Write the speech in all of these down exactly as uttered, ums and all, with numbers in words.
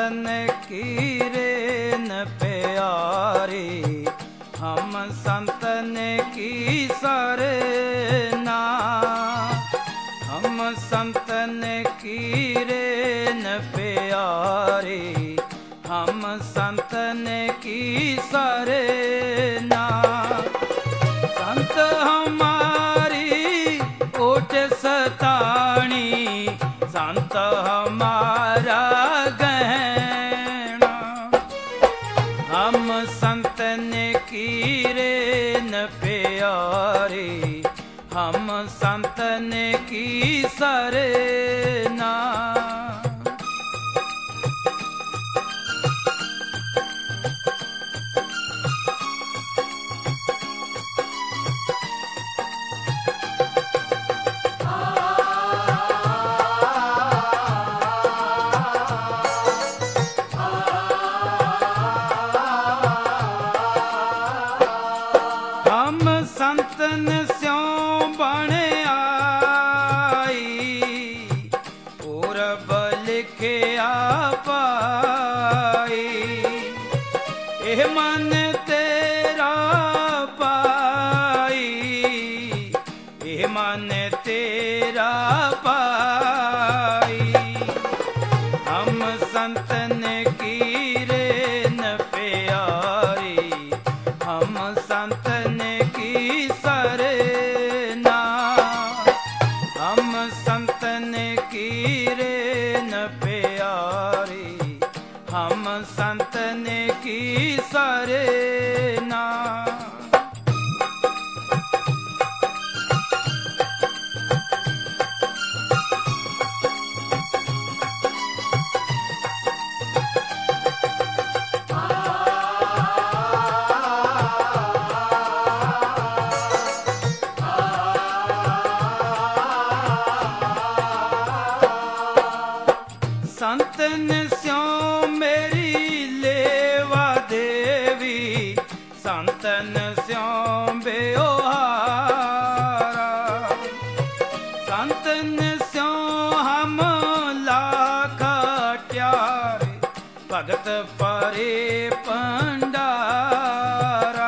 संतन की रेन प्यारी, हम संतन की सरना। हम संतन की रेन प्यारी, हम संतन की सरना। संत हमारी ओट सताणी, संत हमारा गहना। हम संतन की रेन प्यारी, हम संतन की सरना। संतन स्यों बण आई, पूरब लिखिया पाई। एह मन तेरा पाई, एह मन तेरा पाई। हम संतन की रेन प्यारी, हम संतन की सरना। हम संतन की रेन प्यारी, हम संतन की सरना। संतन स्यों मेरी लेवा देवी, संतन स्यों बेओहारा। संतन स्यों हम लाख ट्यारे, भगत परे पंडारा।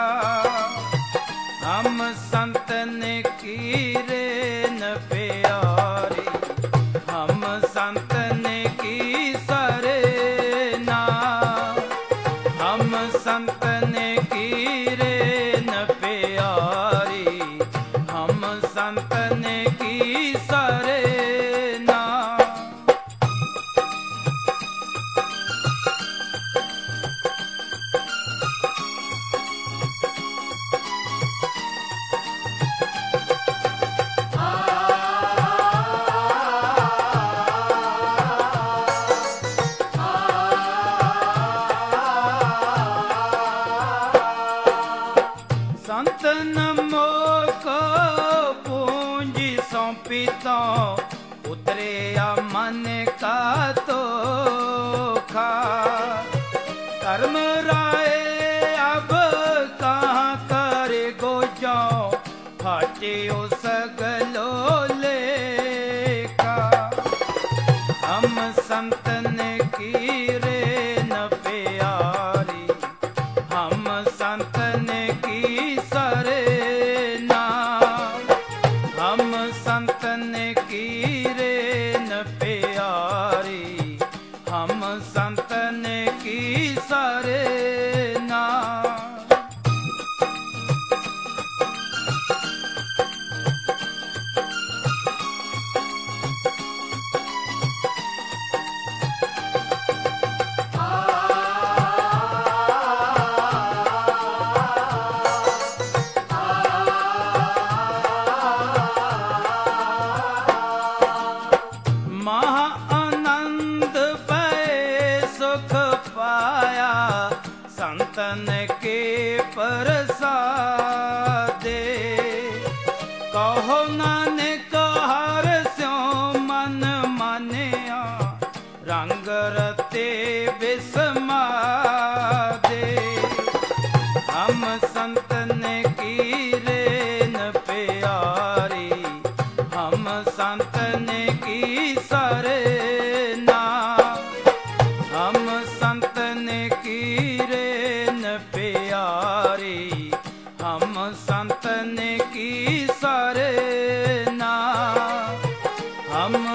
हम संतन की रेन प्यारी, हम संतन की सरना। हम संतन की रेन प्यारी, हम संतन की सरना। संतन मोको पूंजी सौंपी तो उतरे मन का तो खा। कर्म राय अब कहाँ करे गो जाओ, फाटे सगलो लेका। हम संतन की रेन प्यारी, हम संतन की सरना। हम संतन की रेन प्यारी, हम संतन की सरना।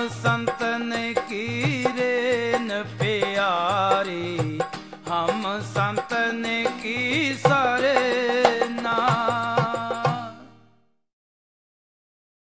संतन की रेन प्यारी, हम संतन की सरे